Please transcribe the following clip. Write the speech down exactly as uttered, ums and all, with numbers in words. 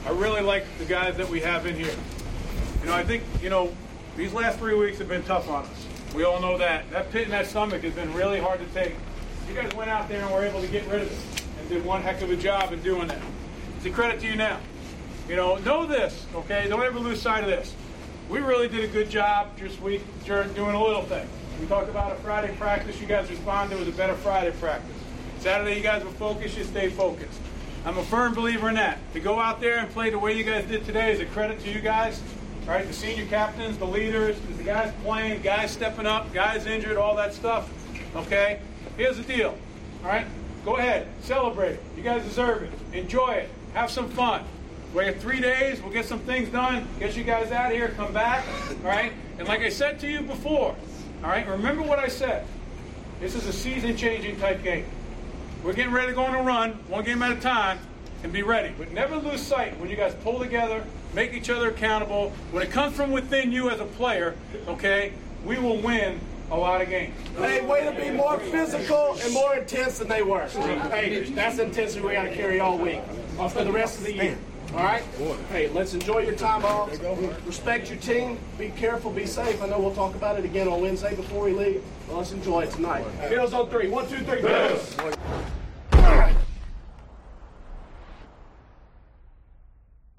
I really like the guys that we have in here. You know, I think, you know, these last three weeks have been tough on us. We all know that. That pit in that stomach has been really hard to take. You guys went out there and were able to get rid of it and did one heck of a job in doing that. It's a credit to you now. You know, know this, okay? Don't ever lose sight of this. We really did a good job this week doing a little thing. We talked about a Friday practice. You guys responded. It was a better Friday practice. Saturday, you guys were focused. You stayed focused. I'm a firm believer in that. To go out there and play the way you guys did today is a credit to you guys. All right, the senior captains, the leaders, the guys playing, guys stepping up, guys injured, all that stuff. Okay? Here's the deal. All right? Go ahead. Celebrate it. You guys deserve it. Enjoy it. Have some fun. We have three days. We'll get some things done. Get you guys out of here. Come back. All right? And like I said to you before, all right, remember what I said. This is a season-changing type game. We're getting ready to go on a run, one game at a time, and be ready. But never lose sight when you guys pull together, make each other accountable. When it comes from within you as a player, okay, we will win a lot of games. Hey, way to be more physical and more intense than they were. Hey, that's the intensity we got to carry all week for the rest of the year. All right? Hey, let's enjoy your time off. Respect your team. Be careful. Be safe. I know we'll talk about it again on Wednesday before we leave. But let's enjoy it tonight. Heroes on three. One, two, three. Go.